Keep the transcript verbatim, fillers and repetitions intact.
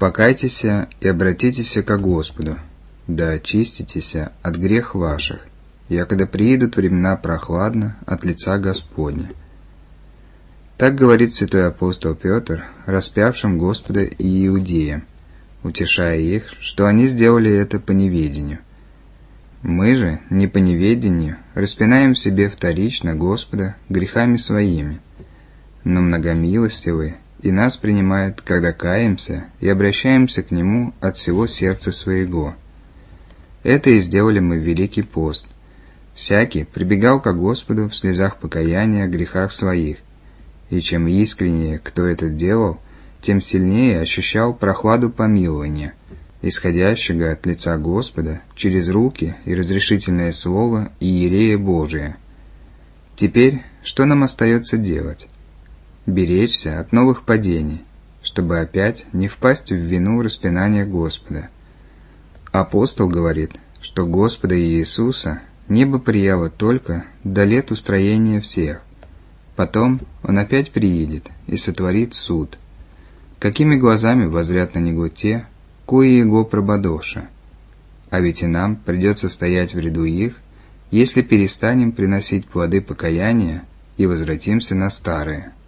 покайтесь и обратитесь ко Господу, да очиститесь от грех ваших, якогда приидут времена прохладно от лица Господня». Так говорит святой апостол Петр распявшим Господа и иудеям, утешая их, что они сделали это по неведению. Мы же, не по неведению, распинаем себе вторично Господа грехами своими, но многомилостивый и нас принимает, когда каемся и обращаемся к Нему от всего сердца своего. Это и сделали мы в Великий пост. Всякий прибегал ко Господу в слезах покаяния о грехах своих, и чем искреннее кто это делал, тем сильнее ощущал прохладу помилования, исходящего от лица Господа через руки и разрешительное слово Иерея Божия. Теперь что нам остается делать? Беречься от новых падений, чтобы опять не впасть в вину распинания Господа. Апостол говорит, что Господа Иисуса небо прияло только до лет устроения всех. Потом Он опять приедет и сотворит суд. Какими глазами возрят на Него те, кои Его прободоша? А ведь и нам придется стоять в ряду их, если перестанем приносить плоды покаяния и возвратимся на старое.